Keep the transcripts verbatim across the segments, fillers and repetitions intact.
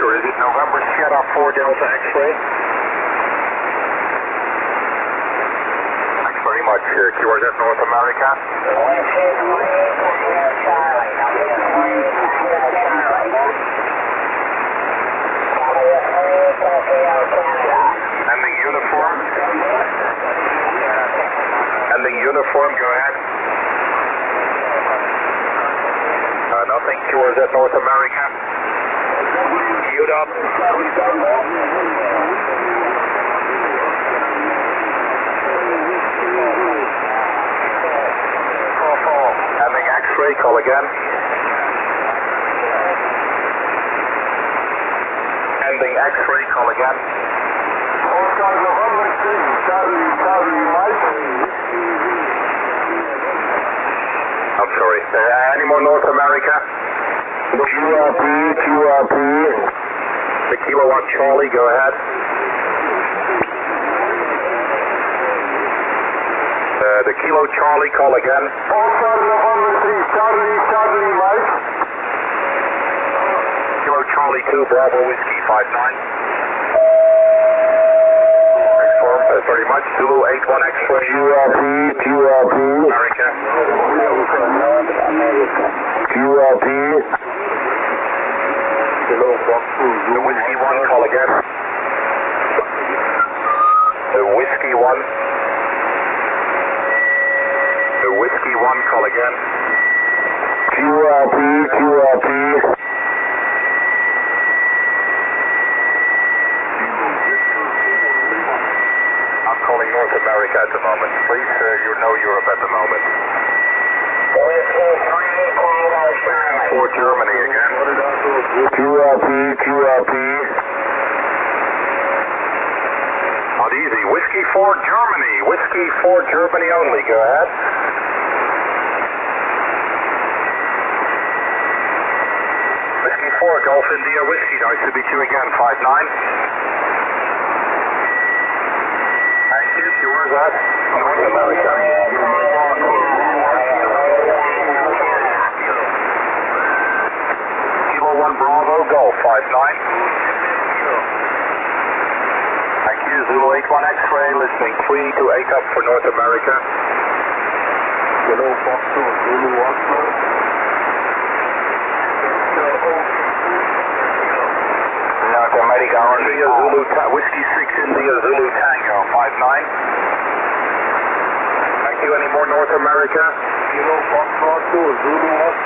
or is it November Sierra four Delta X-ray? Thanks very much. Uh, Q R Z North America. Ending uniform. Ending uniform, go ahead. Uh, nothing, Q R Z North America. Queued up. Ending X-ray, call again. Ending X-ray, call again. I'm sorry. Uh, any more North America? Q R P, Q R P. The Kilo one Charlie, go ahead. Uh, the Kilo Charlie, call again. Charlie, Charlie, Mike. Kilo Charlie two, Bravo Whiskey five nine. Inform, uh, very much. Zulu eight one X-ray. Q R P, Q R P. America. Q R P. The Whiskey one, call again. The Whiskey one. The Whiskey one, call again. Q R P, Q R P. I'm calling North America at the moment. Please, uh, you know Europe at the moment. For Germany again. Q R P, Q R P. Not easy. Whiskey for Germany. Whiskey for Germany only. Go ahead. Whiskey four, Gulf India Whiskey. Nice to meet you again. five nine. Thank you. Q R Z North America. Kilo one Bravo Golf five nine. Thank you. Zulu eight one X-ray. Listening three to eight up for North America. Hello, Foxtrot, Zulu one. North America, India Zulu, Whiskey six India Zulu Tango five nine. Thank you. Any more North America? Hello, Foxtrot, Zulu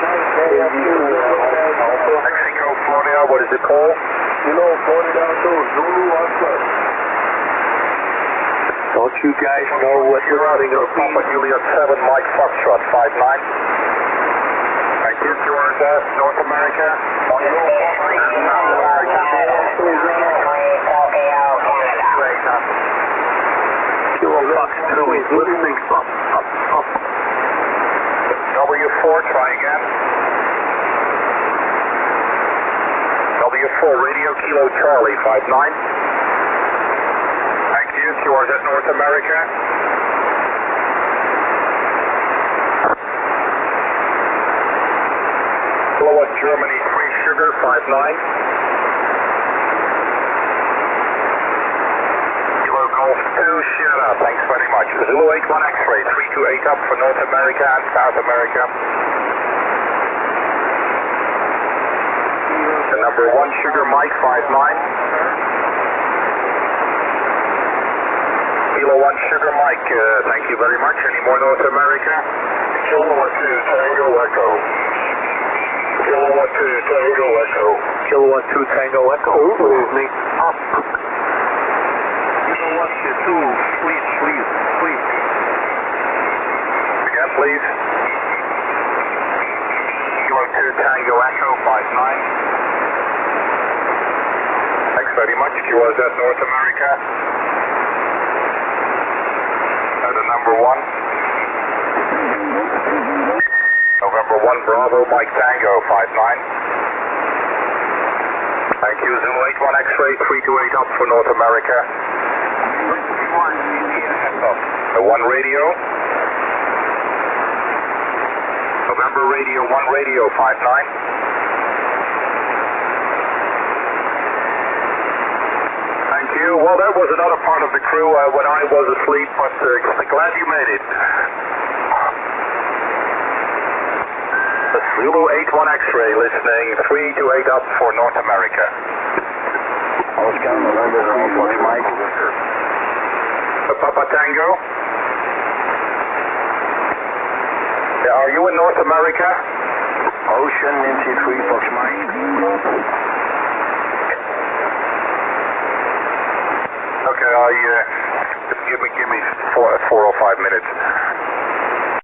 Mexico, Florida, what is the call? Hello, Florida, Zulu one. Don't you guys know what you're running of Papa Juliet seven Mike Foxtrot five nine? Thank you. Q R Z North America. Kilo Fox two is listening. Up, up, up. W four, try again. W four, Radio Kilo Charlie five nine. Thank you. Q R Z North America. Kilowatt Germany three Sugar five nine. Kilo Golf two Sierra, thanks very much. Zulu eight one X-ray three two eight up for North America and South America. The number one Sugar Mike five nine. Kilo one Sugar Mike, uh, thank you very much. Any more North America? Kilowatt two Tango Echo. Kilowatt two Tango Echo. Kilowatt two Tango Echo. Good evening. Up. Kilowatt two, please, please, please. Again, please. Kilo two Tango Echo five nine. Thanks very much. Q R Z North America. Uh, the number one. November one Bravo Mike Tango five nine. Thank you. Zulu eight one X-ray three two eight up for North America. The one radio. November radio one radio five nine. was another part of the crew uh, when I was asleep, but uh, glad you made it. Zulu eight one X-ray, listening three two eight up for North America. Oscar, November three, Fox Mike. Uh, Papa Tango. Yeah, are you in North America? Ocean, Nancy three, Fox Mike. Okay, I uh, give me give me four four or five minutes.